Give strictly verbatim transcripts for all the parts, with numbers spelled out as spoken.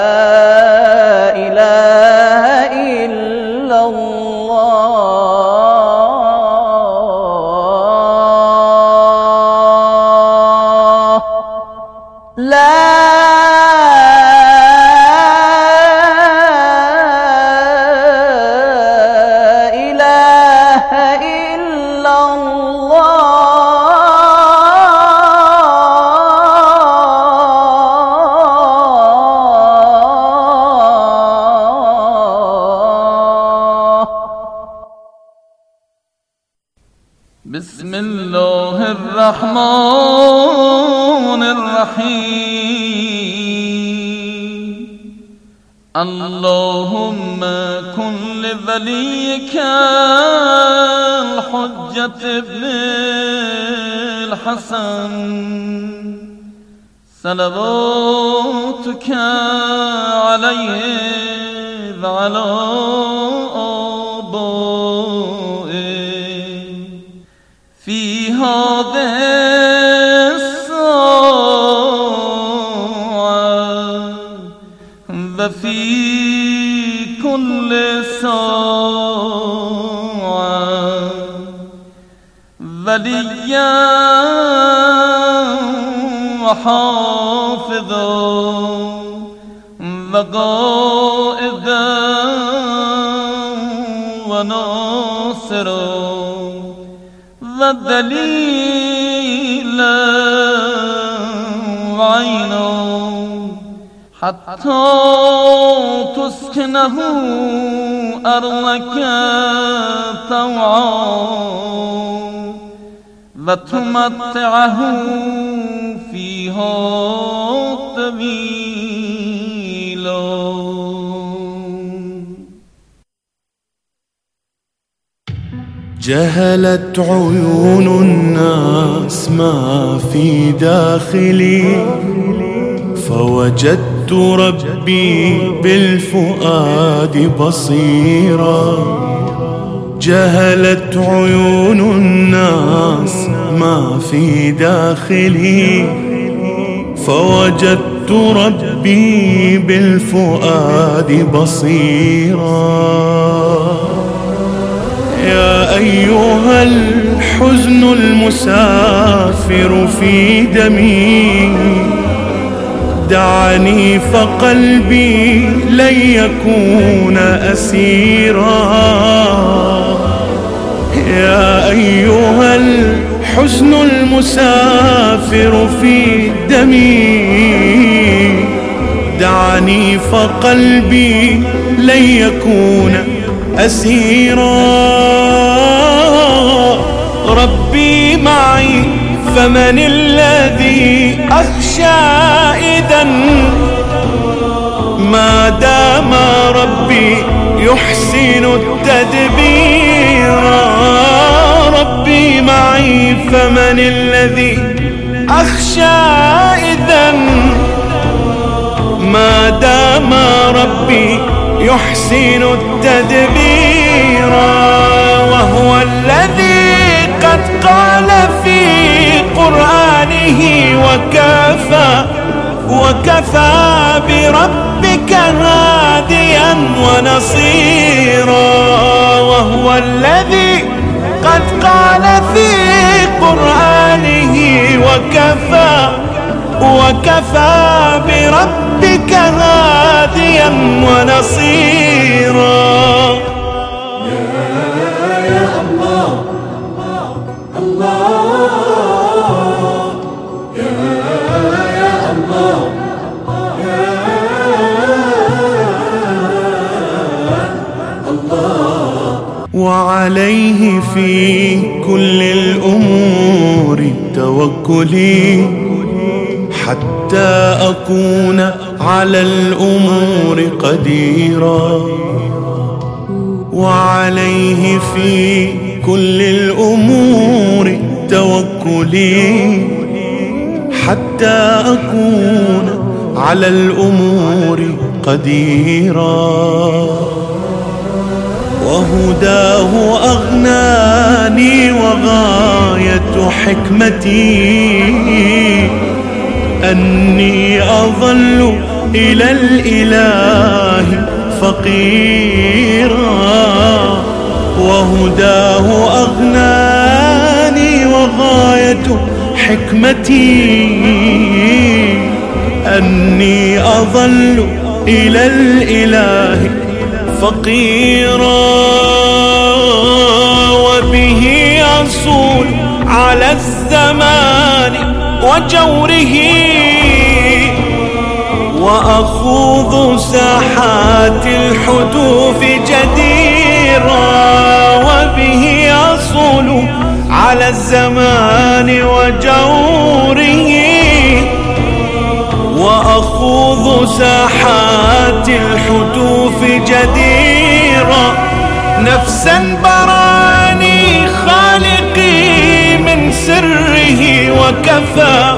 إله إلا الله لا إله إلا الله بسم الله الرحمن الرحيم اللهم كن لوليك الحجة ابن الحسن صلواتك عليه وعلى في هذه الساعة وفي كل ساعة وليا وحافظا وقائدا وناصرا ودليلا وعينا حتى تسكنه أرضك طوعا وتمتعه فيها طويلا. جهلت عيون الناس ما في داخلي فوجدت ربي بالفؤاد بصيرا. جهلت عيون الناس ما في داخلي فوجدت ربي بالفؤاد بصيرا. يا أيها الحزن المسافر في دمي دعني فقلبي لن يكون أسيرا. يا أيها الحزن المسافر في دمي دعني فقلبي لن يكون أسيرا. ربي معي فمن الذي أخشى إذا ما دام ربي يحسن التدبير. ربي معي فمن الذي أخشى إذا ما دام ربي يحسن التدبير. وهو الذي قد قال في قرآنه وكفى وكفى بربك هاديا ونصيرا. وهو الذي قد قال في قرآنه وكفى وكفى بربك هاديا ونصيرا. يا يا الله الله يا يا الله يا الله. وعليه في كل الأمور توكلي حتى أكون على الأمور قديرا. وعليه في كل الأمور توكلي حتى أكون على الأمور قديرا. وهداه أغناني وغاية حكمتي أني أظل إلى الإله فقيرا، وهداه أغناني وغاية حكمتي أني أظل إلى الإله فقيرا، وبه أصول على الزمان وجوره، وأخوض ساحات الحدوث جديرا، وبه أصول على الزمان وجوره، وأخوض ساحات الحدوث جديرا، نفسا براني خالقي من سره، وكفى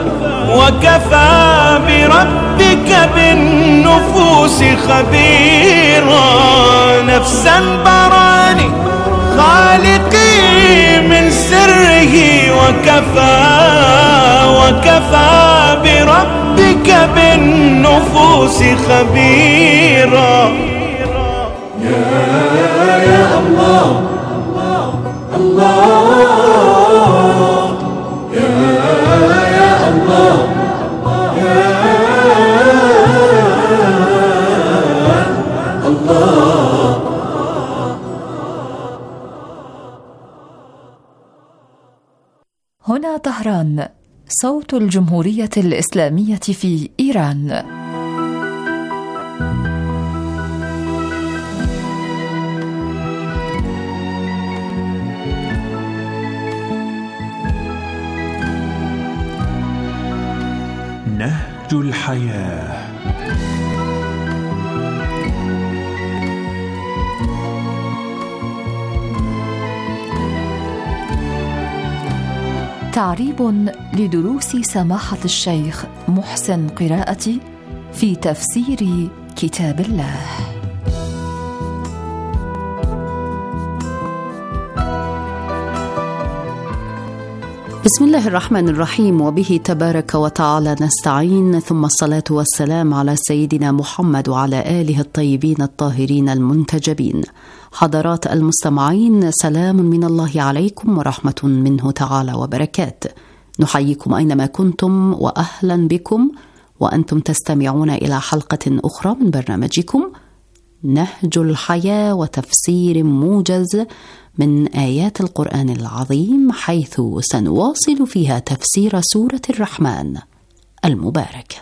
وكفى بربك بالنفوس خبيرا، نفسا براني خالقي من سره، وكفى وكفى بربك بالنفوس خبيرا. يا يا الله الله يا يا الله يا الله. هنا طهران، صوت الجمهورية الإسلامية في إيران. نهج الحياة. تعريب لدروس سماحة الشيخ محسن قراءتي في تفسير كتاب الله. بسم الله الرحمن الرحيم، وبه تبارك وتعالى نستعين، ثم الصلاة والسلام على سيدنا محمد وعلى آله الطيبين الطاهرين المنتجبين. حضرات المستمعين، سلام من الله عليكم ورحمة منه تعالى وبركاته. نحييكم أينما كنتم وأهلا بكم، وأنتم تستمعون إلى حلقة أخرى من برنامجكم نهج الحياة، وتفسير موجز من آيات القرآن العظيم، حيث سنواصل فيها تفسير سورة الرحمن المباركة.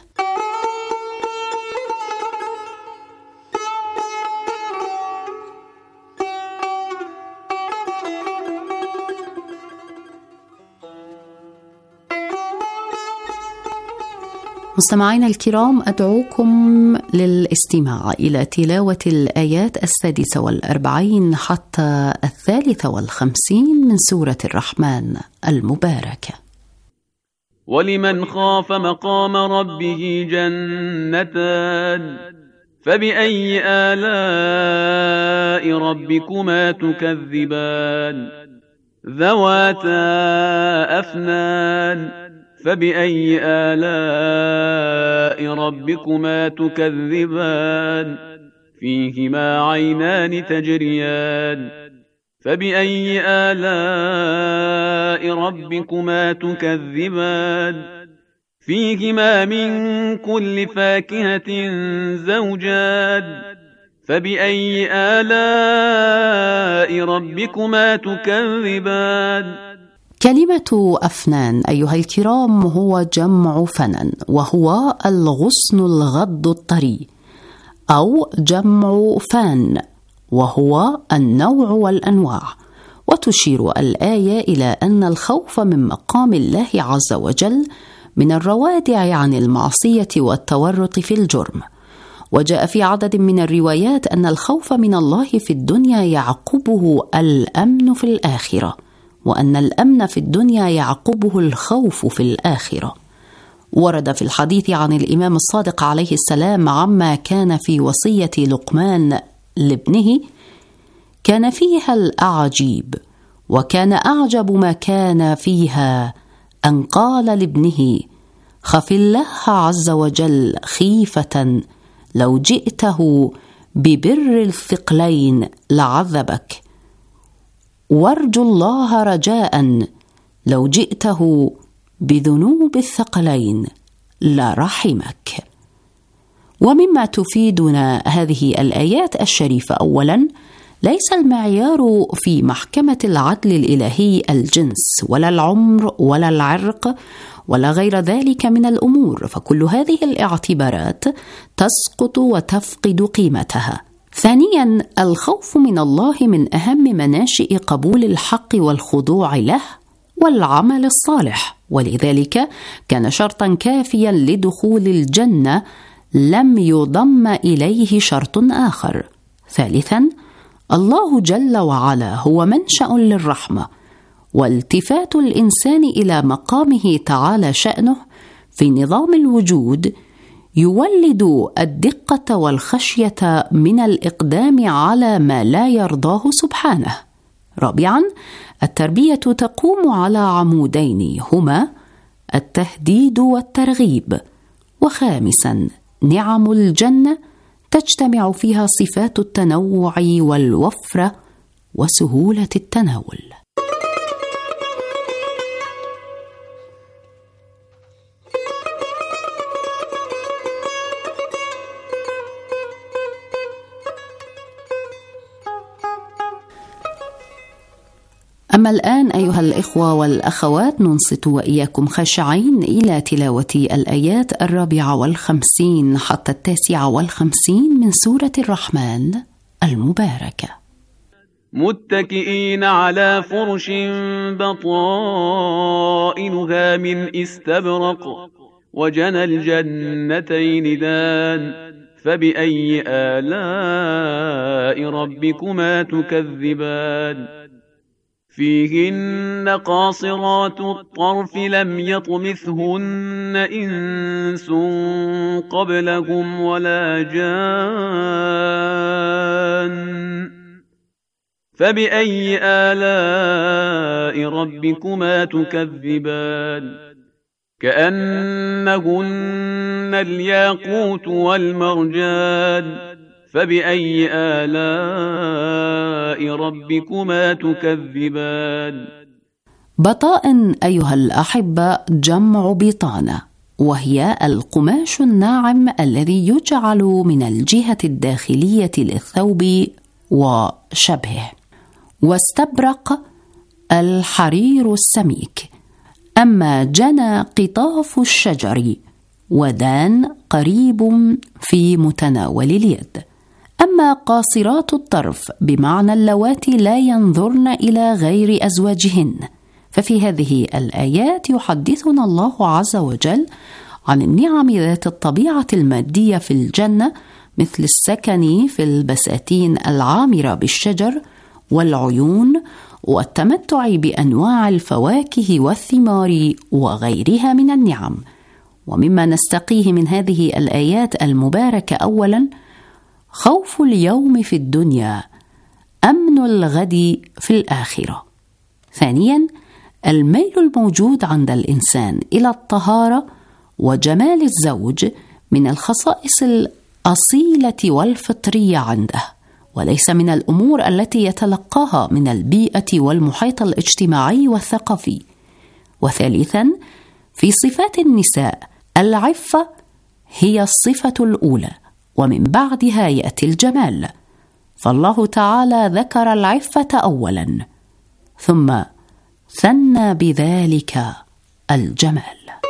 مستمعينا الكرام، أدعوكم للاستماع إلى تلاوة الآيات السادسة والأربعين حتى الثالثة والخمسين من سورة الرحمن المباركة. ولمن خاف مقام ربه جنتان، فبأي آلاء ربكما تكذبان، ذواتا أفنان، فبأي آلاء ربكما تكذبان، فيهما عينان تجريان، فبأي آلاء ربكما تكذبان، فيهما من كل فاكهة زوجان، فبأي آلاء ربكما تكذبان. كلمة أفنان أيها الكرام هو جمع فنن، وهو الغصن الغض الطري، أو جمع فان وهو النوع والأنواع. وتشير الآية إلى أن الخوف من مقام الله عز وجل من الروادع عن المعصية والتورط في الجرم. وجاء في عدد من الروايات أن الخوف من الله في الدنيا يعقبه الأمن في الآخرة، وأن الأمن في الدنيا يعقبه الخوف في الآخرة. ورد في الحديث عن الإمام الصادق عليه السلام عما كان في وصية لقمان لابنه: كان فيها الأعجيب، وكان أعجب ما كان فيها أن قال لابنه: خف الله عز وجل خيفة، لو جئته ببر الثقلين لعذبك، وارجو الله رجاء، لو جئته بذنوب الثقلين لرحمك. ومما تفيدنا هذه الآيات الشريفة: أولاً، ليس المعيار في محكمة العدل الإلهي الجنس ولا العمر ولا العرق ولا غير ذلك من الأمور، فكل هذه الاعتبارات تسقط وتفقد قيمتها. ثانياً، الخوف من الله من أهم مناشئ قبول الحق والخضوع له والعمل الصالح، ولذلك كان شرطاً كافياً لدخول الجنة لم يضم إليه شرط آخر. ثالثاً، الله جل وعلا هو منشأ للرحمة، والتفات الإنسان إلى مقامه تعالى شأنه في نظام الوجود يولد الدقة والخشية من الإقدام على ما لا يرضاه سبحانه. رابعاً، التربية تقوم على عمودين هما التهديد والترغيب. وخامساً، نعم الجنة تجتمع فيها صفات التنوع والوفرة وسهولة التناول. أما الآن أيها الإخوة والأخوات، ننصت وإياكم خاشعين إلى تلاوة الآيات الرابعة والخمسين حتى التاسعة والخمسين من سورة الرحمن المباركة. متكئين على فرش بطائنها من استبرق وجنى الجنتين دان فبأي آلاء ربكما تكذبان فيهن قاصرات الطرف لم يطمثهن إنس قبلهم ولا جان فبأي آلاء ربكما تكذبان كأنهن الياقوت والمرجان فبأي آلاء ربكما تكذبان. بطائن أيها الأحبة جمع بطانة، وهي القماش الناعم الذي يجعل من الجهة الداخلية للثوب وشبهه. واستبرق الحرير السميك. أما جنى قطاف الشجر، ودان قريب في متناول اليد. أما قاصرات الطرف بمعنى اللواتي لا ينظرن إلى غير أزواجهن، ففي هذه الآيات يحدثنا الله عز وجل عن النعم ذات الطبيعة المادية في الجنة، مثل السكن في البساتين العامرة بالشجر والعيون والتمتع بأنواع الفواكه والثمار وغيرها من النعم. ومما نستقيه من هذه الآيات المباركة: أولاً، خوف اليوم في الدنيا، أمن الغد في الآخرة. ثانياً، الميل الموجود عند الإنسان إلى الطهارة وجمال الزوج من الخصائص الأصيلة والفطرية عنده، وليس من الأمور التي يتلقاها من البيئة والمحيط الاجتماعي والثقافي. وثالثاً، في صفات النساء العفة هي الصفة الأولى، ومن بعدها يأتي الجمال، فالله تعالى ذكر العفة أولاً ثم ثنى بذلك الجمال.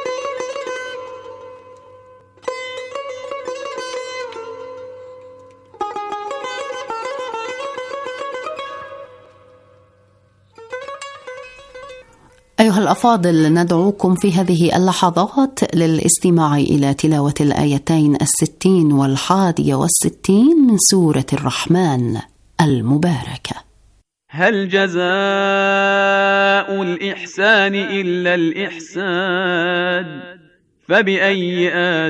أيها الأفاضل، ندعوكم في هذه اللحظات للاستماع إلى تلاوة الآيتين الستين والحادية والستين من سورة الرحمن المباركة. هل جزاء الإحسان إلا الإحسان فبأي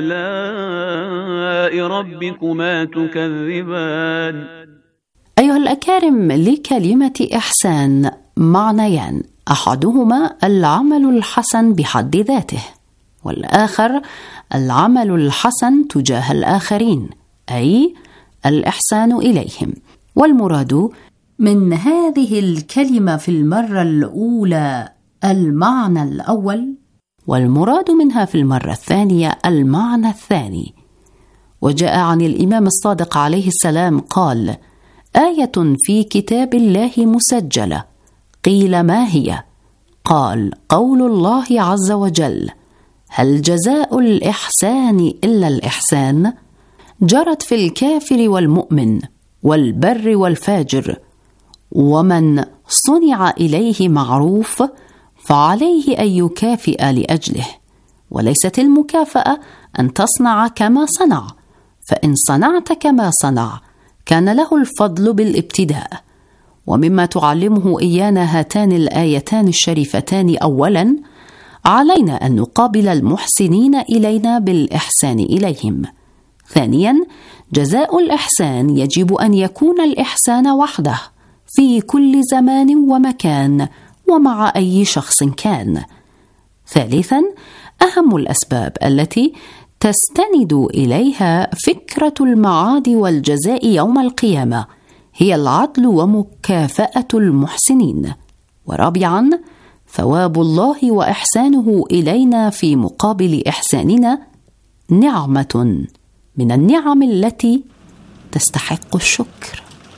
آلاء ربكما تكذبان. أيها الأكارم، لكلمة إحسان معنيان: أحدهما العمل الحسن بحد ذاته، والآخر العمل الحسن تجاه الآخرين، أي الإحسان إليهم. والمراد من هذه الكلمة في المرة الأولى المعنى الأول، والمراد منها في المرة الثانية المعنى الثاني. وجاء عن الإمام الصادق عليه السلام قال: آية في كتاب الله مسجلة. قيل: ما هي؟ قال: قول الله عز وجل: هل جزاء الإحسان إلا الإحسان؟ جرت في الكافر والمؤمن والبر والفاجر، ومن صنع إليه معروف فعليه أن يكافئ لأجله، وليست المكافأة أن تصنع كما صنع، فإن صنعت كما صنع كان له الفضل بالابتداء. ومما تعلمه إيانا هاتان الآيتان الشريفتان: أولاً، علينا أن نقابل المحسنين إلينا بالإحسان إليهم. ثانياً، جزاء الإحسان يجب أن يكون الإحسان وحده في كل زمان ومكان ومع أي شخص كان. ثالثاً، أهم الأسباب التي تستند إليها فكرة المعاد والجزاء يوم القيامة هي العدل ومكافأة المحسنين. ورابعاً، ثواب الله وإحسانه إلينا في مقابل إحساننا نعمة من النعم التي تستحق الشكر.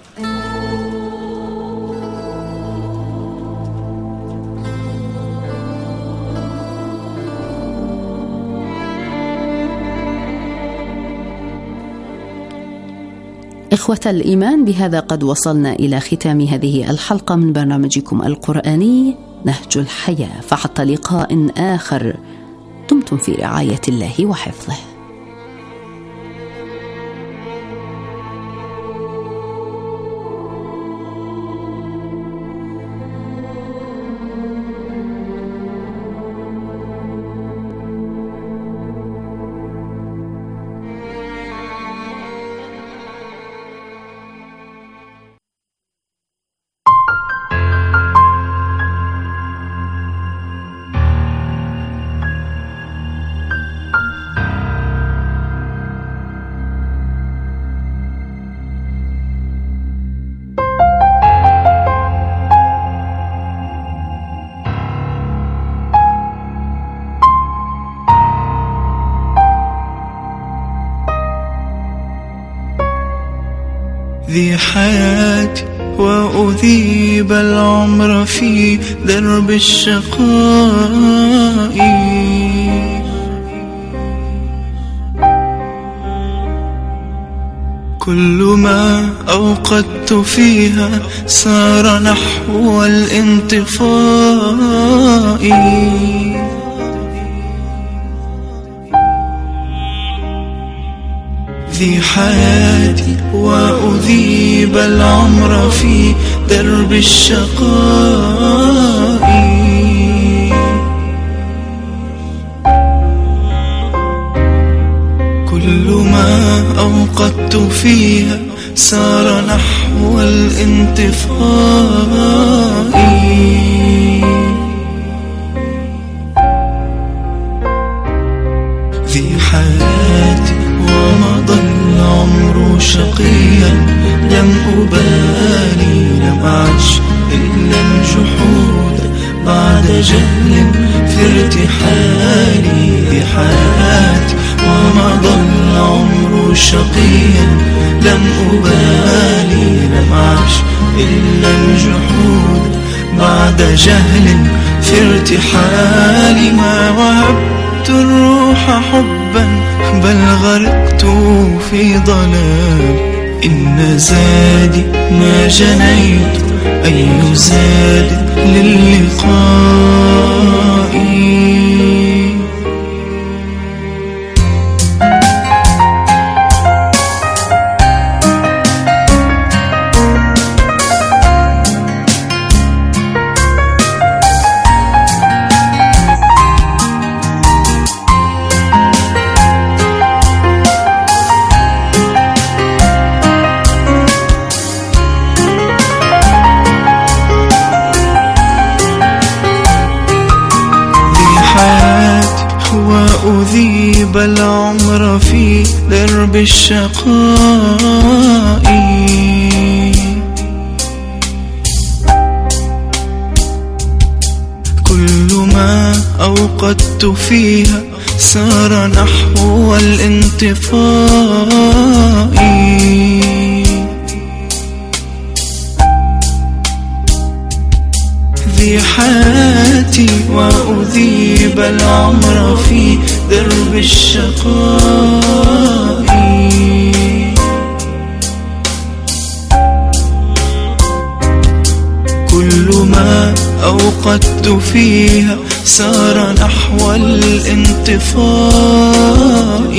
إخوة الإيمان، بهذا قد وصلنا إلى ختام هذه الحلقة من برنامجكم القرآني نهج الحياة، فحتى لقاء آخر دمتم في رعاية الله وحفظه. ذي حياتي وأذيب العمر في درب الشقاء، كل ما أوقدت فيها سار نحو الانطفاء. ذي حياتي وأذيب العمر في درب الشقاء، كل ما أوقدت فيها سار نحو الانطفاء. ذي حياتي ومضى العمر شقيا، لم أبالي لم أعش إلا الجحود بعد جهل في ارتحالي. ذي حياتي ومضى العمر شقيا، لم أبالي لم أعش إلا الجحود بعد جهل في ارتحالي. ما وهبت الروح حبا بل غرقت في ضلال، إن زادي ما جنيت أي زاد للقاء. أعذيب العمر في درب الشقاء. كل ما أوقدت فيها سار نحو الانطفاء. ذي حياتي وأذيب العمر في درب الشقاء. كل ما أوقدت فيها سار نحو الانطفاء.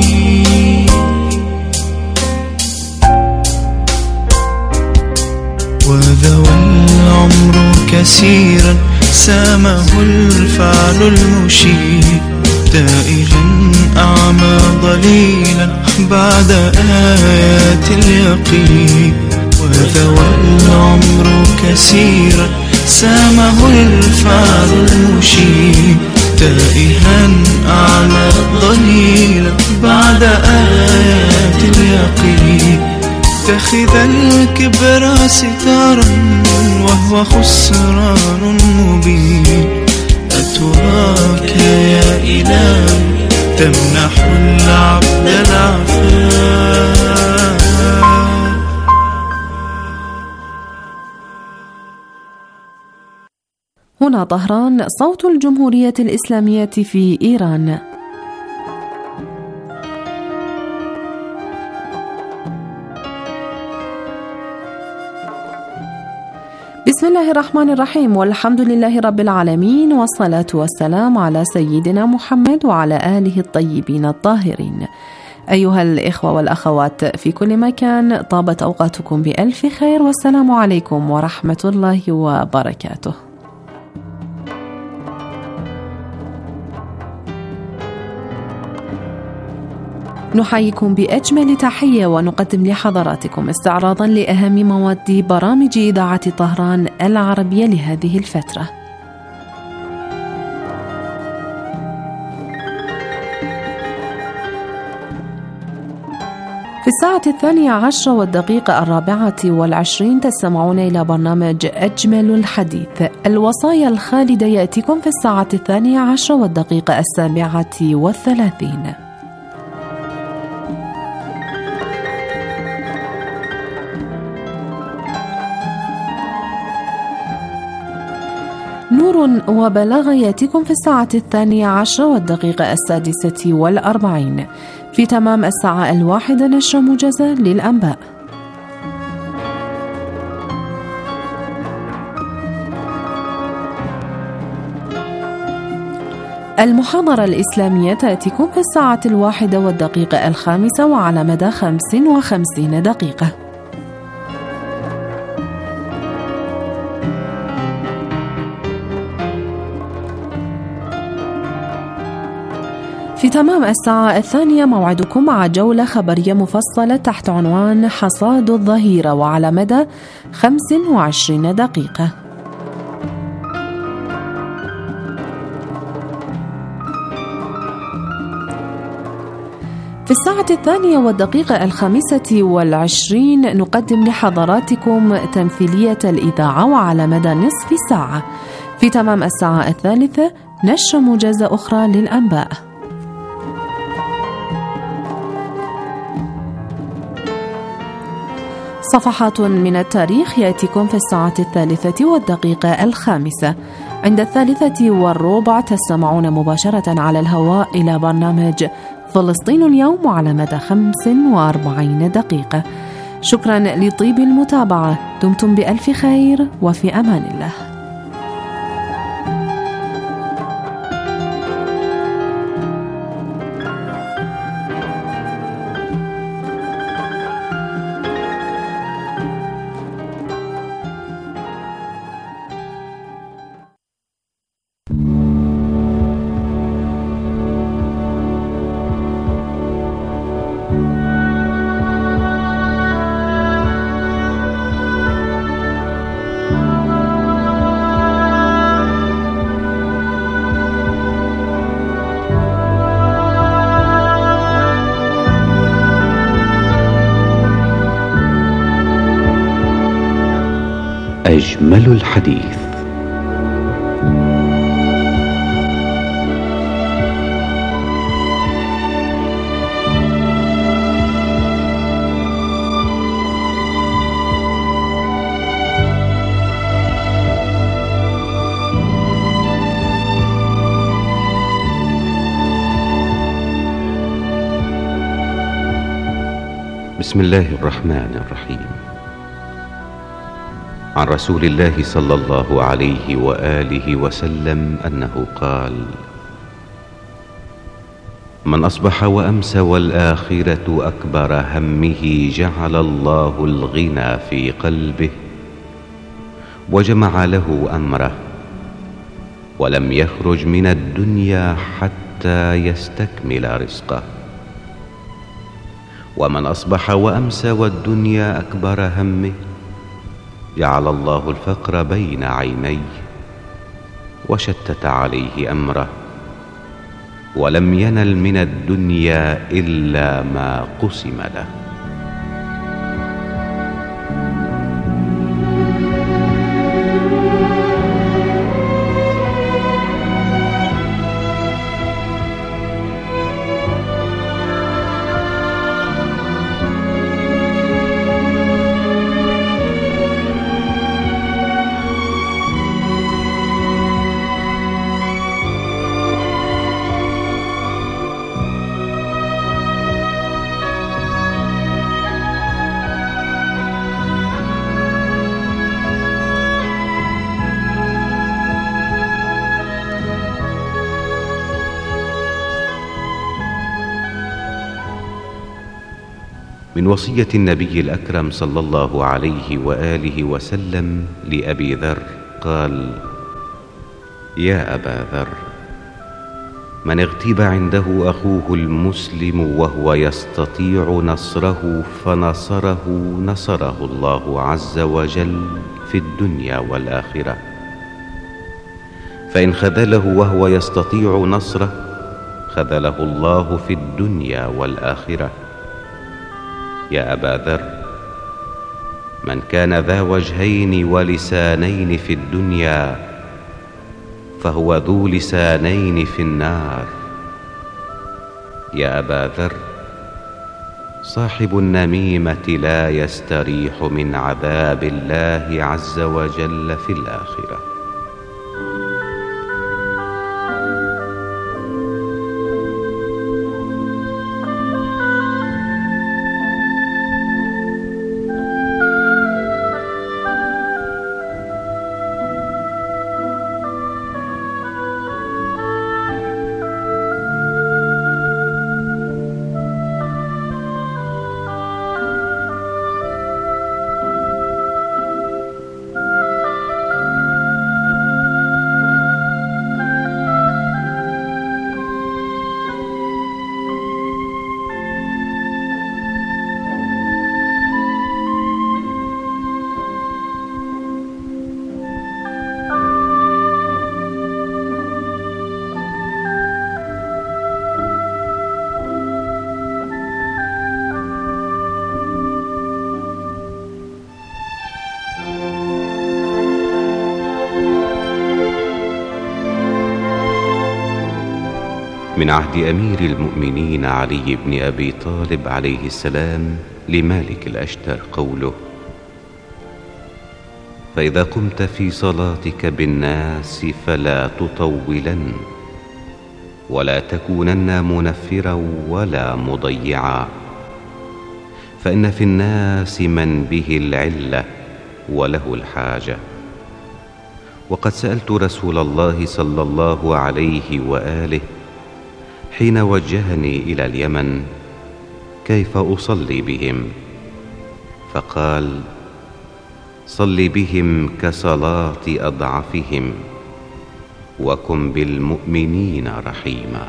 وذوى العمر كثيرا سامه الفعل المشير، تائها أعمى ضليلا بعد آيات اليقين. وذوى العمر كثيرا سامه الفعل المشير، تائها أعمى ضليلا بعد آيات اليقين. اتخذ الكبر ستارا وهو خسران مبين. أتراك يا إلهي تمنح العبد العفاف. هنا طهران، صوت الجمهورية الإسلامية في إيران. بسم الله الرحمن الرحيم، والحمد لله رب العالمين، والصلاة والسلام على سيدنا محمد وعلى آله الطيبين الطاهرين. أيها الإخوة والأخوات في كل مكان، طابت أوقاتكم بألف خير، والسلام عليكم ورحمة الله وبركاته. نحييكم بأجمل تحية ونقدم لحضراتكم استعراضا لأهم مواد برامج إذاعة طهران العربية لهذه الفترة. في الساعة الثانية عشرة والدقيقة الرابعة والعشرين تستمعون إلى برنامج أجمل الحديث. الوصايا الخالدة يأتيكم في الساعة الثانية عشرة والدقيقة السابعة والثلاثين. نور وبلاغ يأتيكم في الساعة الثانية عشرة والدقيقة السادسة والأربعين. في تمام الساعة الواحدة نشر موجزة للأنباء. المحاضرة الإسلامية تأتيكم في الساعة الواحدة والدقيقة الخامسة وعلى مدى خمس وخمسين دقيقة. في تمام الساعة الثانية موعدكم مع جولة خبرية مفصلة تحت عنوان حصاد الظهيرة وعلى مدى خمس وعشرين دقيقة. في الساعة الثانية والدقيقة الخامسة والعشرين نقدم لحضراتكم تمثيلية الإذاعة وعلى مدى نصف ساعة. في تمام الساعة الثالثة نشر موجزة أخرى للأنباء. صفحات من التاريخ يأتيكم في الساعة الثالثة والدقيقة الخامسة. عند الثالثة والربع تستمعون مباشرة على الهواء إلى برنامج فلسطين اليوم وعلى مدى خمس وأربعين دقيقة. شكرا لطيب المتابعة، دمتم بألف خير وفي أمان الله. أجمل الحديث. بسم الله الرحمن الرحيم. عن رسول الله صلى الله عليه وآله وسلم أنه قال: من أصبح وأمسى والآخرة أكبر همه جعل الله الغنى في قلبه وجمع له أمره ولم يخرج من الدنيا حتى يستكمل رزقه. ومن أصبح وأمسى والدنيا أكبر همه جعل الله الفقر بين عينيه وشتت عليه أمره ولم ينل من الدنيا إلا ما قسم له. من وصية النبي الأكرم صلى الله عليه وآله وسلم لأبي ذر قال: يا أبا ذر، من اغتيب عنده أخوه المسلم وهو يستطيع نصره فنصره نصره الله عز وجل في الدنيا والآخرة، فإن خذله وهو يستطيع نصره خذله الله في الدنيا والآخرة. يا أبا ذر، من كان ذا وجهين ولسانين في الدنيا فهو ذو لسانين في النار. يا أبا ذر، صاحب النميمة لا يستريح من عذاب الله عز وجل في الآخرة. من عهد أمير المؤمنين علي بن أبي طالب عليه السلام لمالك الأشتر قوله: فإذا قمت في صلاتك بالناس فلا تطولن ولا تكونن منفرا ولا مضيعا، فإن في الناس من به العلة وله الحاجة. وقد سألت رسول الله صلى الله عليه وآله حين وجهني إلى اليمن كيف أصلي بهم، فقال: صل بهم كصلاة أضعفهم وكن بالمؤمنين رحيما.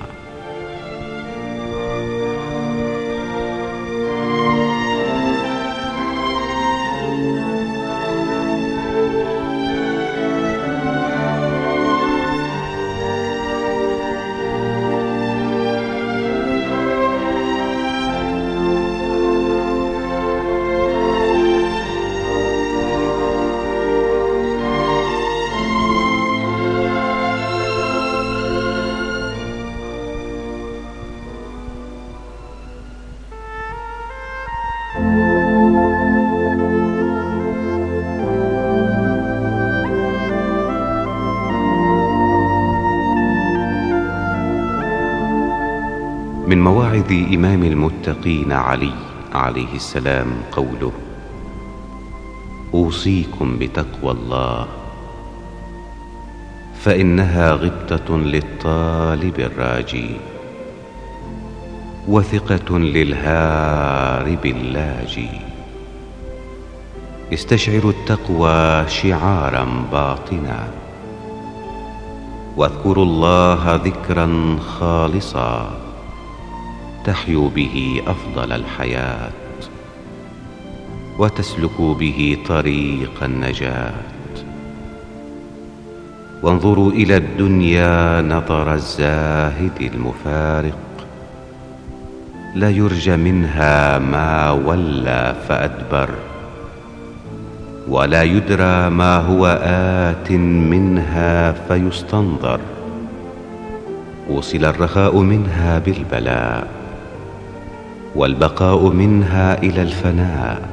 من مواعظ إمام المتقين علي عليه السلام قوله: أوصيكم بتقوى الله، فإنها غبطة للطالب الراجي، وثقة للهارب اللاجي. استشعروا التقوى شعارا باطنا، واذكروا الله ذكرا خالصا تحيوا به أفضل الحياة، وتسلكوا به طريق النجاة. وانظروا إلى الدنيا نظر الزاهد المفارق، لا يرجى منها ما ولى فأدبر، ولا يدرى ما هو آت منها فيستنظر. وصل الرخاء منها بالبلاء، والبقاء منها إلى الفناء.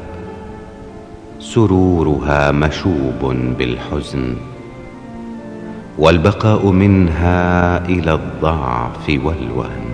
سرورها مشوب بالحزن، والبقاء منها إلى الضعف والوهن.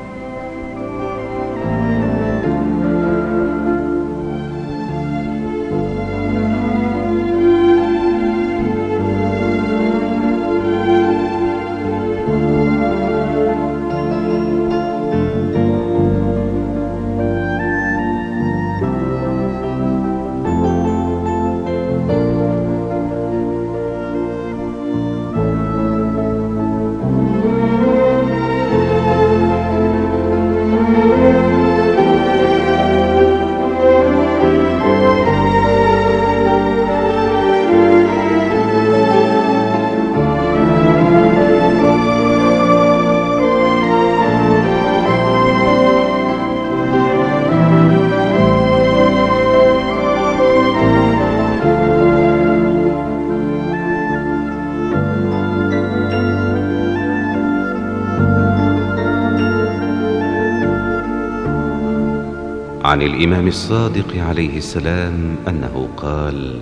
عن الإمام الصادق عليه السلام أنه قال: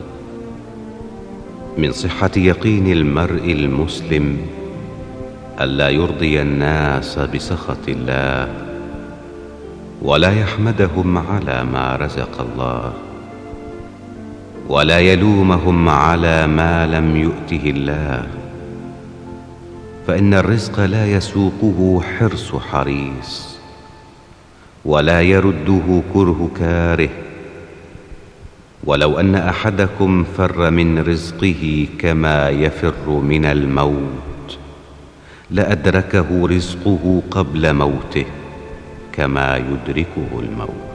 من صحة يقين المرء المسلم ألا يرضي الناس بسخط الله، ولا يحمدهم على ما رزق الله، ولا يلومهم على ما لم يؤته الله. فإن الرزق لا يسوقه حرص حريص، ولا يرده كره كاره. ولو أن أحدكم فر من رزقه كما يفر من الموت، لأدركه رزقه قبل موته كما يدركه الموت.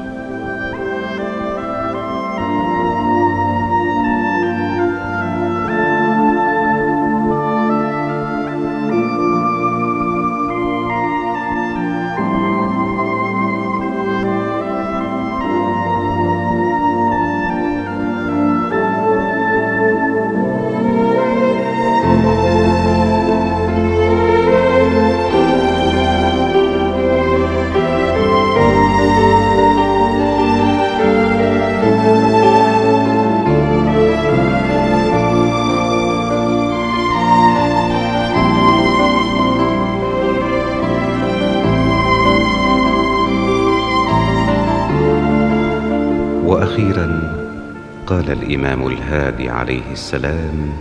وأخيرا قال الإمام الهادي عليه السلام: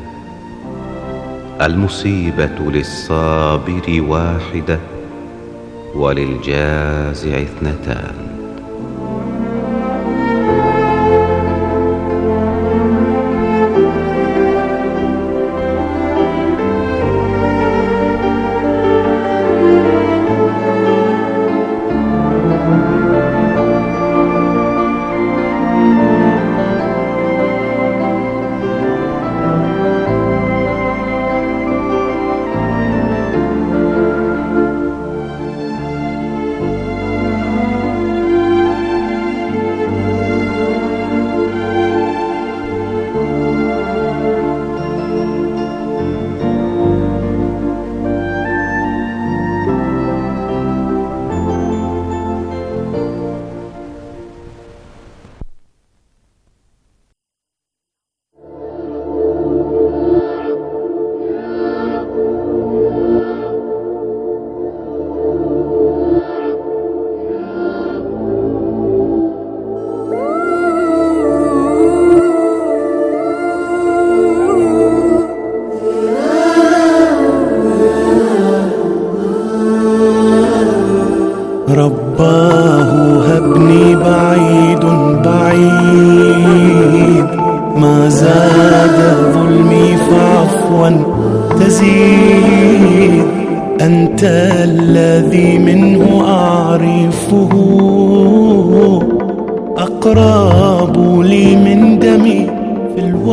المصيبة للصابر واحدة، وللجازع اثنتان.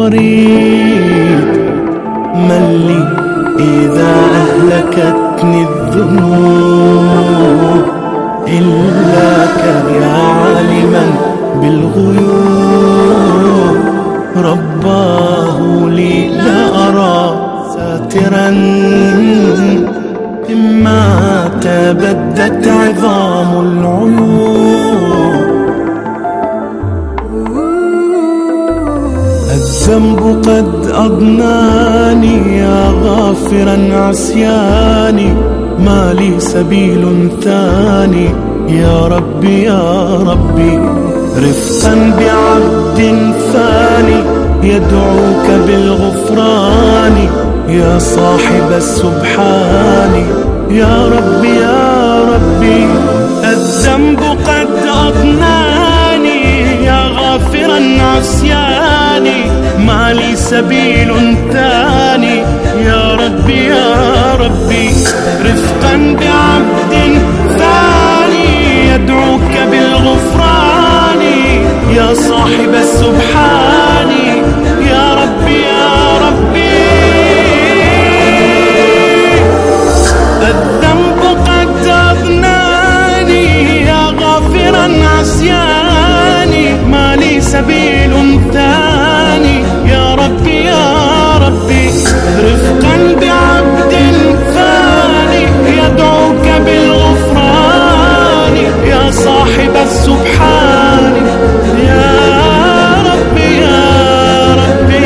مريض. من لي إذا أهلكتني الذنوب إلاك يا عالما بالغيوب. رباه لي لا أرى ساترا إما تبدت عظام العيوب. الذنب قد أضناني يا غافرا عصياني، ما لي سبيل ثاني يا ربي يا ربي. رفقا بعبد ثاني يدعوك بالغفران، يا صاحب السبحان يا ربي يا ربي. الذنب قد أضناني يا غافرا عصياني، ما لي سبيل ثاني يا ربي يا ربي. رفقا بعبد ثاني يدعوك بالغفران، يا صاحب السبحان يا ربي يا ربي. الذنب قد أضناني يا غافرا عصياني، ما لي سبيل ثاني يا ربي يا ربي. رفقا بعبد ثاني يدعوك بالغفران، يا صاحب السبحان يا ربي يا ربي.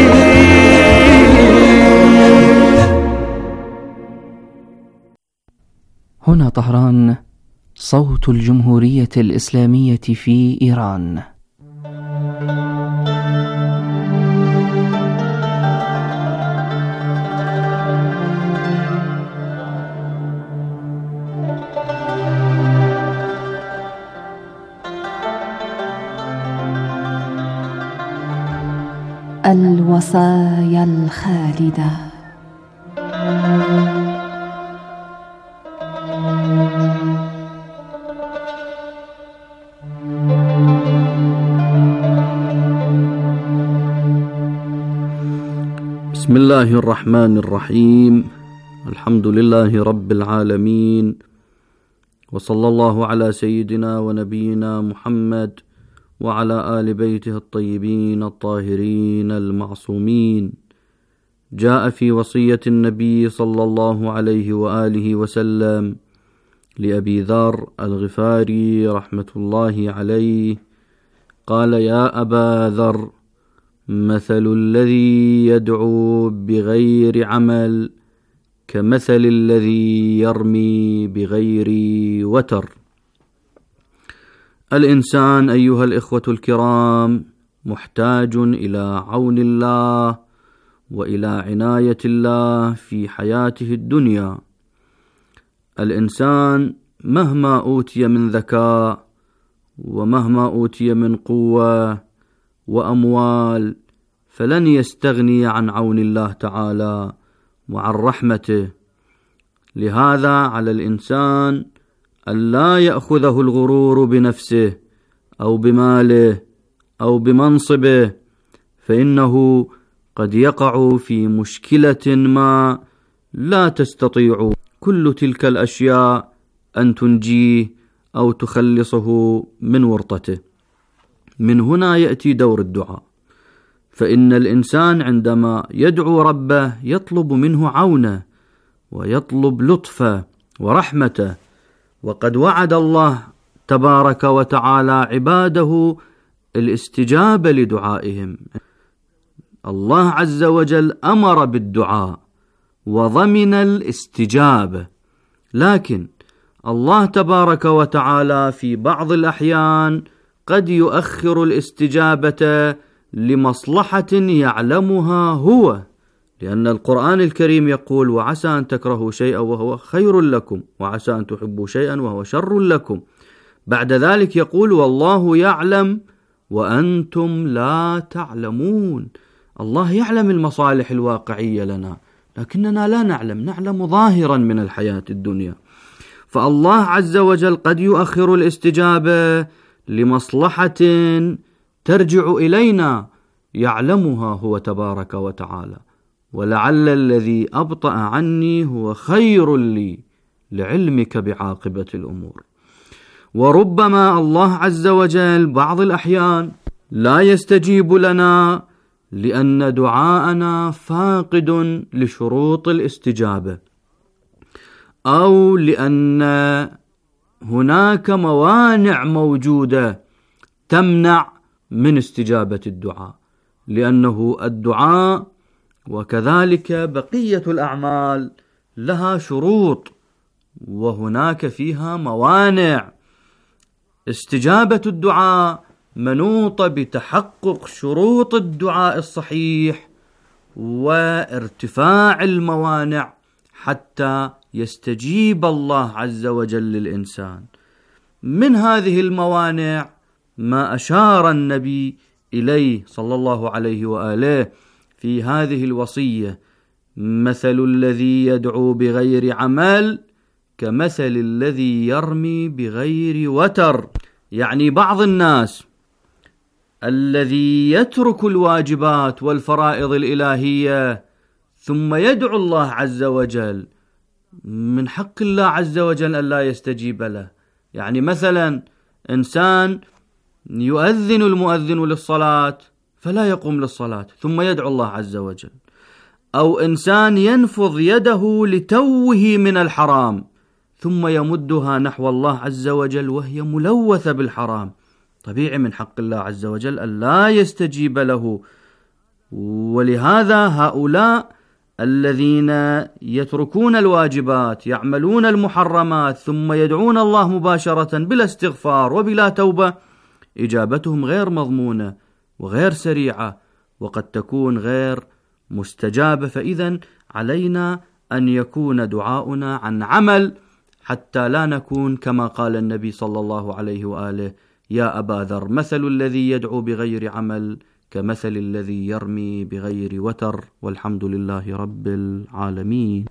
هنا طهران، صوت الجمهورية الإسلامية في إيران. الوصايا الخالدة. بسم الله الرحمن الرحيم. الحمد لله رب العالمين، وصلى الله على سيدنا ونبينا محمد وعلى آل بيته الطيبين الطاهرين المعصومين. جاء في وصية النبي صلى الله عليه وآله وسلم لأبي ذر الغفاري رحمة الله عليه، قال: يا أبا ذر، مثل الذي يدعو بغير عمل كمثل الذي يرمي بغير وتر. الإنسان أيها الإخوة الكرام محتاج إلى عون الله وإلى عناية الله في حياته الدنيا. الإنسان مهما أوتي من ذكاء ومهما أوتي من قوة وأموال فلن يستغني عن عون الله تعالى وعن رحمته. لهذا على الإنسان ألا يأخذه الغرور بنفسه أو بماله أو بمنصبه، فإنه قد يقع في مشكلة ما لا تستطيع كل تلك الأشياء أن تنجيه أو تخلصه من ورطته. من هنا يأتي دور الدعاء، فإن الإنسان عندما يدعو ربه يطلب منه عونه ويطلب لطفه ورحمته، وقد وعد الله تبارك وتعالى عباده الاستجابة لدعائهم. الله عز وجل أمر بالدعاء وضمن الاستجابة، لكن الله تبارك وتعالى في بعض الأحيان قد يؤخر الاستجابة لمصلحة يعلمها هو، لأن القرآن الكريم يقول: وعسى أن تكرهوا شيئا وهو خير لكم، وعسى أن تحبوا شيئا وهو شر لكم. بعد ذلك يقول: والله يعلم وأنتم لا تعلمون. الله يعلم المصالح الواقعية لنا، لكننا لا نعلم، نعلم ظاهرا من الحياة الدنيا. فالله عز وجل قد يؤخر الاستجابة لمصلحة ترجع إلينا، يعلمها هو تبارك وتعالى، ولعل الذي أبطأ عني هو خير لي لعلمك بعاقبة الأمور. وربما الله عز وجل بعض الأحيان لا يستجيب لنا لأن دعاءنا فاقد لشروط الاستجابة، أو لأن هناك موانع موجودة تمنع من استجابة الدعاء، لأنه الدعاء وكذلك بقية الأعمال لها شروط وهناك فيها موانع. استجابة الدعاء منوطة بتحقق شروط الدعاء الصحيح وارتفاع الموانع حتى يستجيب الله عز وجل للإنسان. من هذه الموانع ما أشار النبي إليه صلى الله عليه وآله في هذه الوصية: مثل الذي يدعو بغير عمل كمثل الذي يرمي بغير وتر. يعني بعض الناس الذي يترك الواجبات والفرائض الإلهية ثم يدعو الله عز وجل، من حق الله عز وجل أن لا يستجيب له. يعني مثلا إنسان يؤذن المؤذن للصلاة فلا يقوم للصلاة ثم يدعو الله عز وجل، أو إنسان ينفض يده لتوه من الحرام ثم يمدها نحو الله عز وجل وهي ملوثة بالحرام، طبيعي من حق الله عز وجل أن لا يستجيب له. ولهذا هؤلاء الذين يتركون الواجبات يعملون المحرمات ثم يدعون الله مباشرة بلا استغفار وبلا توبة، إجابتهم غير مضمونة وغير سريعة وقد تكون غير مستجابة. فإذن علينا أن يكون دعاؤنا عن عمل حتى لا نكون كما قال النبي صلى الله عليه وآله: يا أبا ذر مثل الذي يدعو بغير عمل كمثل الذي يرمي بغير وتر. والحمد لله رب العالمين.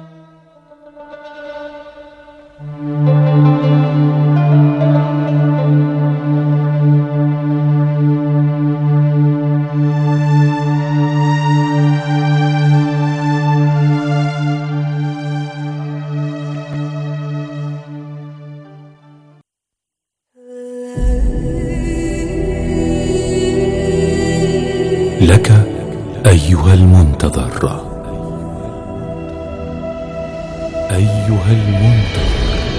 لك أيها المنتظر، أيها المنتظر،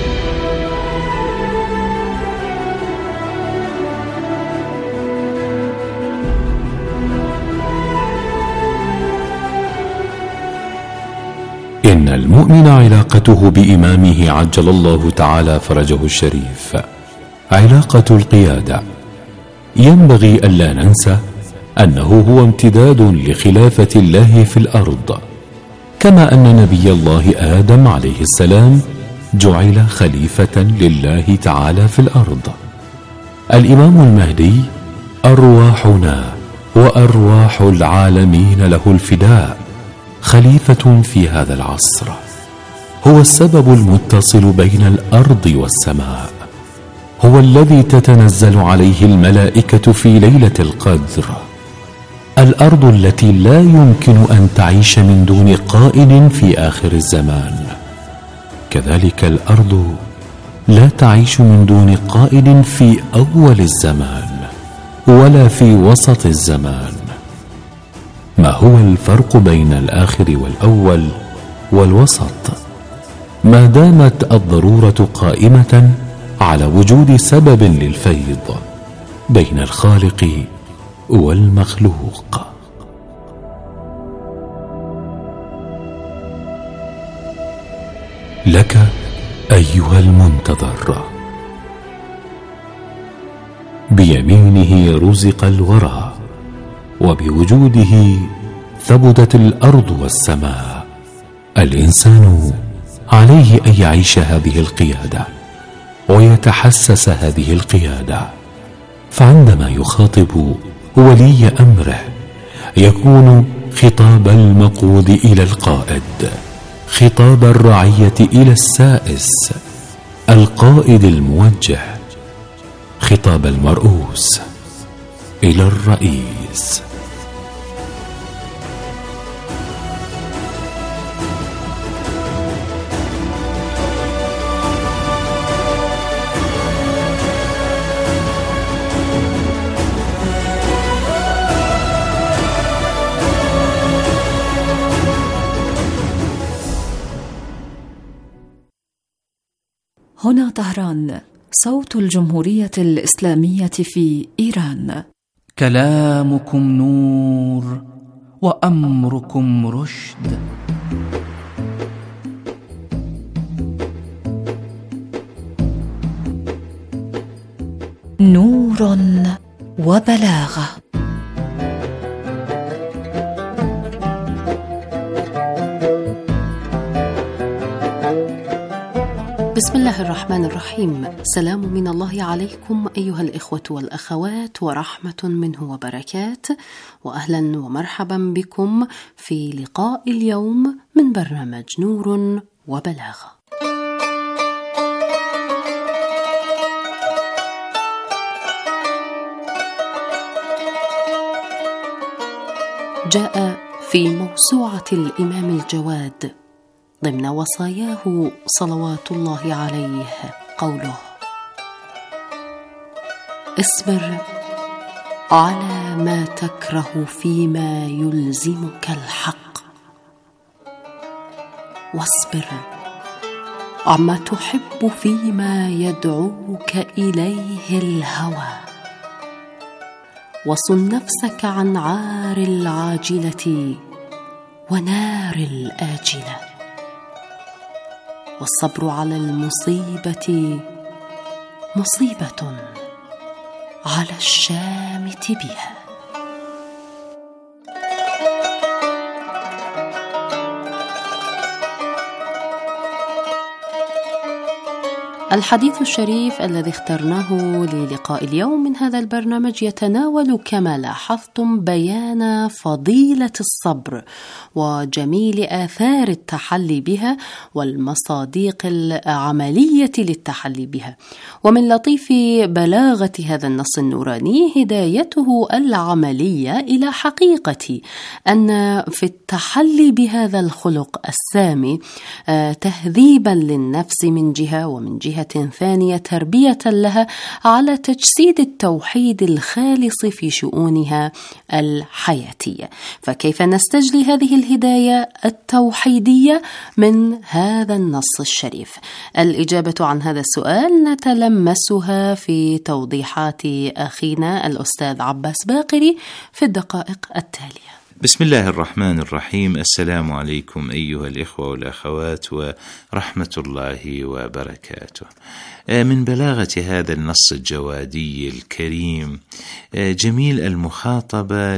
إن المؤمن علاقته بإمامه عجل الله تعالى فرجه الشريف علاقة القيادة. ينبغي ألا ننسى أنه هو امتداد لخلافة الله في الأرض، كما أن نبي الله آدم عليه السلام جعل خليفة لله تعالى في الأرض. الإمام المهدي أرواحنا وأرواح العالمين له الفداء، خليفة في هذا العصر، هو السبب المتصل بين الأرض والسماء، هو الذي تتنزل عليه الملائكة في ليلة القدر، الأرض التي لا يمكن أن تعيش من دون قائد في آخر الزمان، كذلك الأرض لا تعيش من دون قائد في أول الزمان ولا في وسط الزمان. ما هو الفرق بين الآخر والأول والوسط؟ ما دامت الضرورة قائمة على وجود سبب للفيض بين الخالق والمخلوق. لك أيها المنتظر، بيمينه رزق الورى، وبوجوده ثبتت الأرض والسماء. الإنسان عليه أن يعيش هذه القيادة ويتحسس هذه القيادة، فعندما يخاطب ولي أمره يكون خطاب المقود إلى القائد، خطاب الرعية إلى السائس، القائد الموجه، خطاب المرؤوس إلى الرئيس. هنا طهران، صوت الجمهورية الإسلامية في إيران. كلامكم نور وأمركم رشد. نور وبلاغة. بسم الله الرحمن الرحيم. سلام من الله عليكم أيها الإخوة والأخوات، ورحمة منه وبركات، وأهلا ومرحبا بكم في لقاء اليوم من برنامج نور وبلاغة. جاء في موسوعة الإمام الجواد ضمن وصاياه صلوات الله عليه قوله: اصبر على ما تكره فيما يلزمك الحق، واصبر عما تحب فيما يدعوك إليه الهوى، وصن نفسك عن عار العاجلة ونار الآجلة، والصبر على المصيبة مصيبة على الشامت بها. الحديث الشريف الذي اخترناه للقاء اليوم من هذا البرنامج يتناول كما لاحظتم بيان فضيلة الصبر وجميل آثار التحلي بها والمصادق العملية للتحلي بها. ومن لطيف بلاغة هذا النص النوراني هدايته العملية إلى حقيقة أن في التحلي بهذا الخلق السامي تهذيبا للنفس من جهة، ومن جهة ثانية تربية لها على تجسيد التوحيد الخالص في شؤونها الحياتية. فكيف نستجلي هذه الهداية التوحيدية من هذا النص الشريف؟ الإجابة عن هذا السؤال نتلمسها في توضيحات أخينا الأستاذ عباس باقري في الدقائق التالية. بسم الله الرحمن الرحيم. السلام عليكم أيها الإخوة والأخوات ورحمة الله وبركاته. من بلاغة هذا النص الجوادي الكريم جميل المخاطبة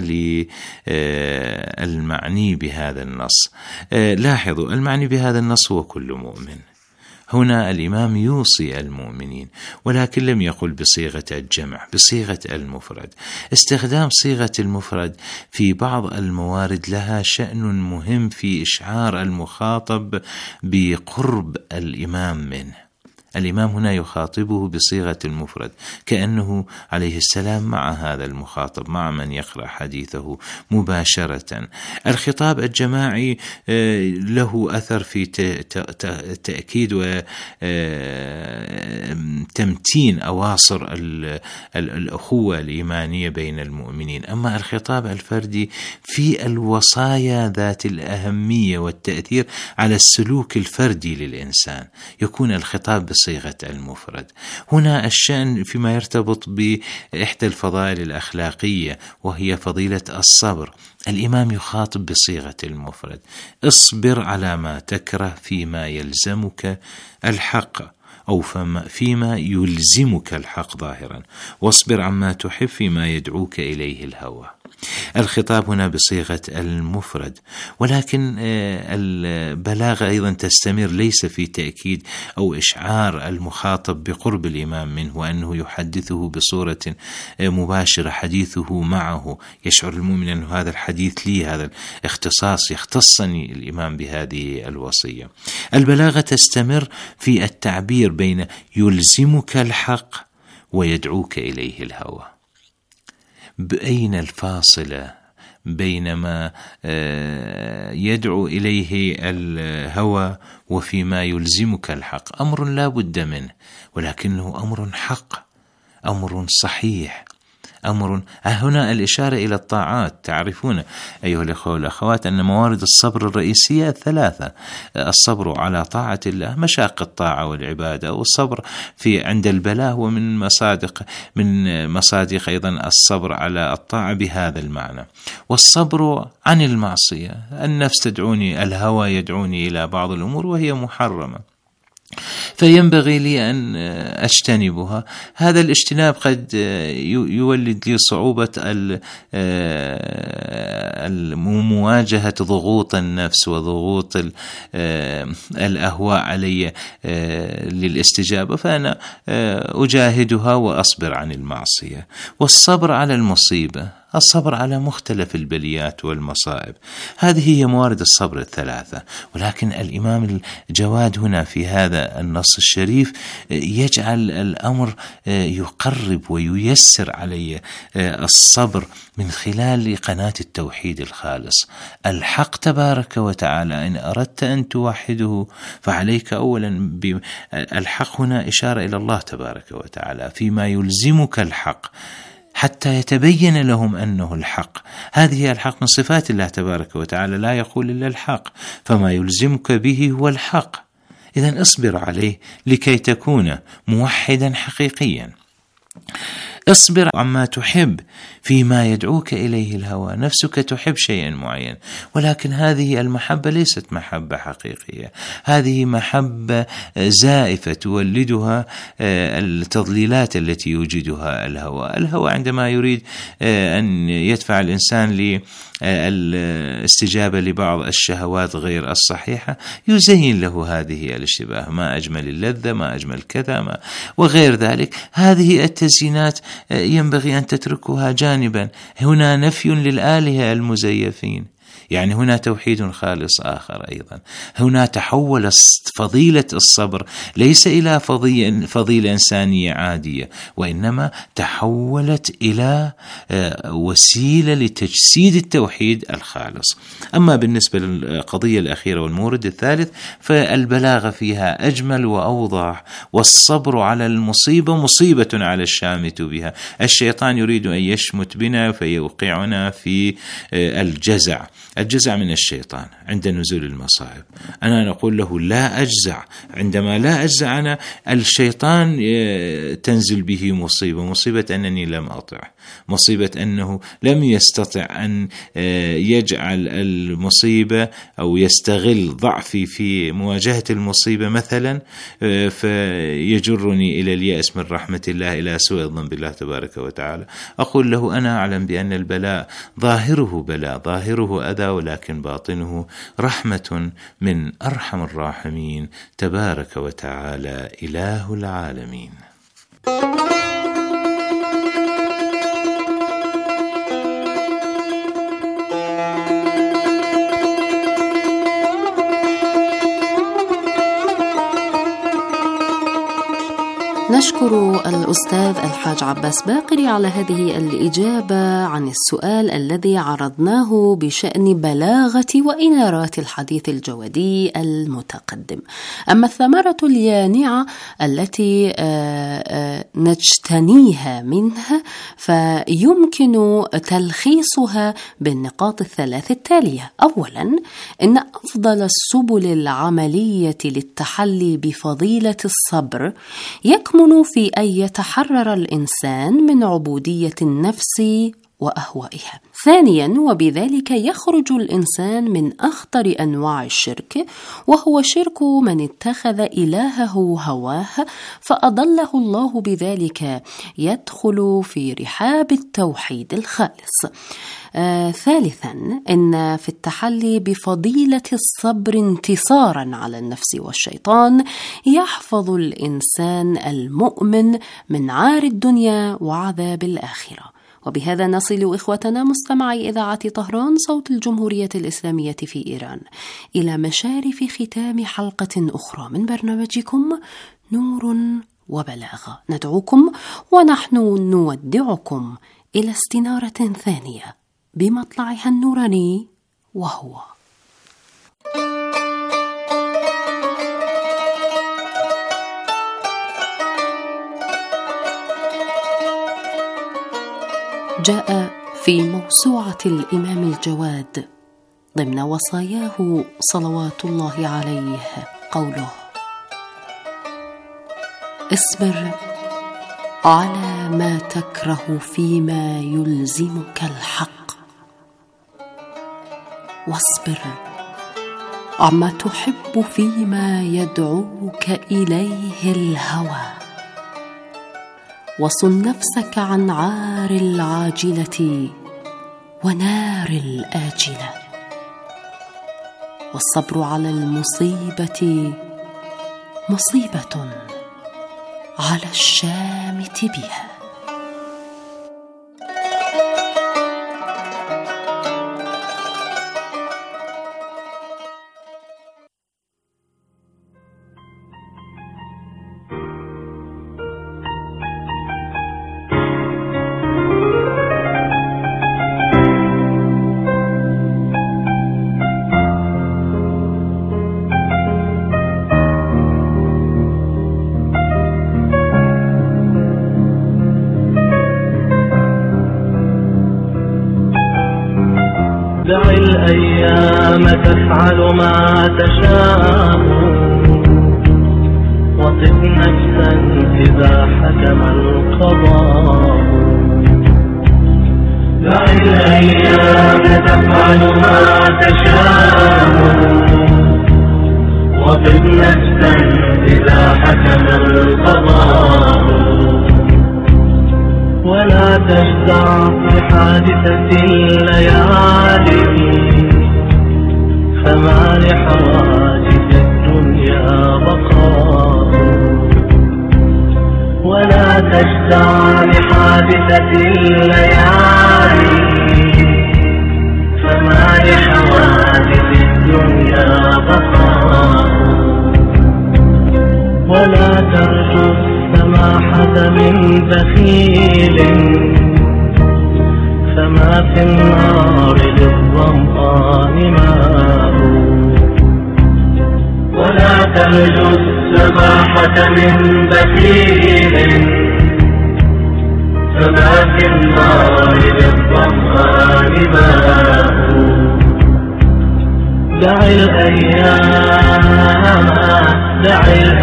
للمعني بهذا النص. لاحظوا، المعني بهذا النص هو كل مؤمن. هنا الإمام يوصي المؤمنين، ولكن لم يقل بصيغة الجمع، بصيغة المفرد. استخدام صيغة المفرد في بعض الموارد لها شأن مهم في إشعار المخاطب بقرب الإمام منه. الإمام هنا يخاطبه بصيغة المفرد كأنه عليه السلام مع هذا المخاطب، مع من يقرأ حديثه مباشرة. الخطاب الجماعي له أثر في تأكيد وتمتين أواصر الأخوة الإيمانية بين المؤمنين. أما الخطاب الفردي في الوصايا ذات الأهمية والتأثير على السلوك الفردي للإنسان، يكون الخطاب بصيغة المفرد. هنا الشأن فيما يرتبط بإحدى الفضائل الأخلاقية وهي فضيلة الصبر. الإمام يخاطب بصيغة المفرد: اصبر على ما تكره فيما يلزمك الحق، أو فيما يلزمك الحق ظاهرا، واصبر عما تحب فيما يدعوك إليه الهوى. الخطاب هنا بصيغة المفرد، ولكن البلاغة أيضا تستمر ليس في تأكيد أو إشعار المخاطب بقرب الإمام منه وأنه يحدثه بصورة مباشرة، حديثه معه، يشعر المؤمن أن هذا الحديث لي، هذا الاختصاص يختصني الإمام بهذه الوصية. البلاغة تستمر في التعبير بين يلزمك الحق ويدعوك إليه الهوى. بأين الفاصلة بين ما يدعو إليه الهوى وفيما يلزمك الحق؟ أمر لا بد منه، ولكنه أمر حق، أمر صحيح، أمر. هنا الإشارة إلى الطاعات. تعرفون أيها الأخوة والأخوات أن موارد الصبر الرئيسية ثلاثة: الصبر على طاعة الله، مشاق الطاعة والعبادة، والصبر في عند البلاء هو من مصادق من مصادق أيضا الصبر على الطاعة بهذا المعنى. والصبر عن المعصية، النفس تدعوني، الهوى يدعوني إلى بعض الأمور وهي محرمة، فينبغي لي أن أجتنبها. هذا الاجتناب قد يولد لي صعوبة مواجهة ضغوط النفس وضغوط الأهواء علي للاستجابة، فأنا أجاهدها وأصبر عن المعصية. والصبر على المصيبة، الصبر على مختلف البليات والمصائب، هذه هي موارد الصبر الثلاثة. ولكن الإمام الجواد هنا في هذا النص الشريف يجعل الأمر يقرب وييسر علي الصبر من خلال قناة التوحيد الخالص. الحق تبارك وتعالى إن أردت أن توحده فعليك أولا بالحق. هنا إشارة إلى الله تبارك وتعالى فيما يلزمك الحق حتى يتبين لهم أنه الحق. هذه الحق من صفات الله تبارك وتعالى، لا يقول إلا الحق، فما يلزمك به هو الحق. إذن اصبر عليه لكي تكون موحدا حقيقيا. اصبر عما تحب فيما يدعوك إليه الهوى. نفسك تحب شيئا معين، ولكن هذه المحبة ليست محبة حقيقية، هذه محبة زائفة تولدها التضليلات التي يوجدها الهوى. الهوى عندما يريد أن يدفع الإنسان للاستجابة لبعض الشهوات غير الصحيحة يزين له هذه الاشتباه، ما أجمل اللذة، ما أجمل كذا، ما وغير ذلك. هذه التزيينات ينبغي أن تتركها جانبا. هنا نفي للآلهة المزيفين، يعني هنا توحيد خالص آخر. أيضا هنا تحول فضيلة الصبر ليس إلى فضيلة إنسانية عادية، وإنما تحولت إلى وسيلة لتجسيد التوحيد الخالص. أما بالنسبة للقضية الأخيرة والمورد الثالث فالبلاغة فيها أجمل وأوضح. والصبر على المصيبة مصيبة على الشامت بها. الشيطان يريد أن يشمت بنا فيوقعنا في الجزع. الجزع من الشيطان عند نزول المصائب. أنا نقول له لا أجزع. عندما لا أجزع أنا، الشيطان تنزل به مصيبة، مصيبة أنني لم أطع، مصيبة أنه لم يستطع أن يجعل المصيبة أو يستغل ضعفي في مواجهة المصيبة مثلا، فيجرني إلى اليأس من رحمة الله، إلى سوء الظن بالله تبارك وتعالى. أقول له أنا أعلم بأن البلاء ظاهره بلاء، ظاهره أذى، ولكن باطنه رحمة من أرحم الراحمين تبارك وتعالى إله العالمين. نشكر الأستاذ الحاج عباس باقري على هذه الإجابة عن السؤال الذي عرضناه بشأن بلاغة وإنارات الحديث الجوادي المتقدم. أما الثمرة اليانعة التي نجتنيها منها فيمكن تلخيصها بالنقاط الثلاث التالية. أولا، إن أفضل السبل العملية للتحلي بفضيلة الصبر يكمن في أن يتحرر الإنسان من عبودية النفس وأهوائها. ثانيا، وبذلك يخرج الإنسان من أخطر أنواع الشرك، وهو شرك من اتخذ إلهه هواه فأضله الله بذلك، يدخل في رحاب التوحيد الخالص. آه، ثالثا، إن في التحلي بفضيلة الصبر انتصارا على النفس والشيطان يحفظ الإنسان المؤمن من عار الدنيا وعذاب الآخرة. وبهذا نصل إخوتنا مستمعي إذاعة طهران صوت الجمهورية الإسلامية في إيران إلى مشارف ختام حلقة أخرى من برنامجكم نور وبلاغة. ندعوكم ونحن نودعكم إلى استنارة ثانية بمطلعها النوراني، وهو جاء في موسوعة الإمام الجواد ضمن وصاياه صلوات الله عليه قوله: اصبر على ما تكره فيما يلزمك الحق، واصبر عما تحب فيما يدعوك إليه الهوى، وصن نفسك عن عار العاجلة ونار الآجلة. والصبر على المصيبة مصيبة على الشامت بها. دع الأيام تفعل ما تشاء، وطف نفسا إذا حكم القضاء. دع الأيام تفعل ما تشاء، وطف نفسا إذا حكم القضاء. ولا تجزع في حادثة الليالي، فما لحوادث الدنيا بقاء. ولا تجزع لحادثة الليالي، فما لحوادث الدنيا بقاء. ولا ترجو السماحة من بخيل، فما في النار للظمآن ماء. ولا ترجو السماحة من بخيل، فما في النار للظمآن ماء. دع الأيام دع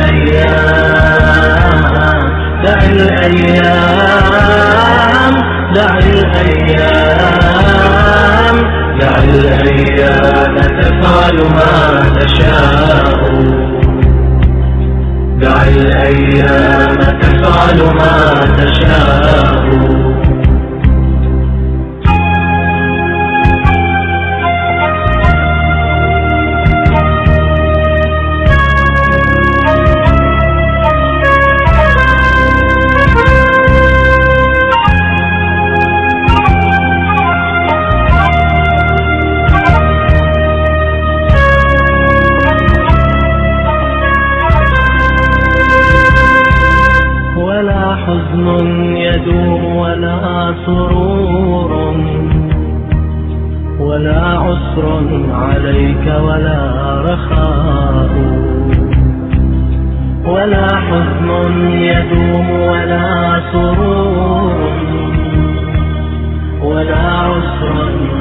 الأيام دع الأيام دع الأيام دع الأيام تفعل ما تشاء. دع الأيام تفعل ما تشاء. حزن يدوم ولا سرور، ولا عسر عليك ولا رخاء. ولا حزن يدوم ولا سرور، ولا عسر